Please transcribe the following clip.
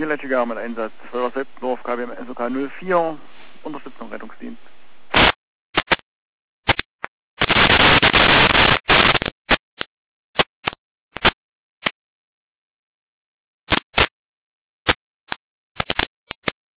Niederländische Garmin-Einsatz. Feuerwehr Seppendorf, KBM SOK 04, Unterstützung Rettungsdienst.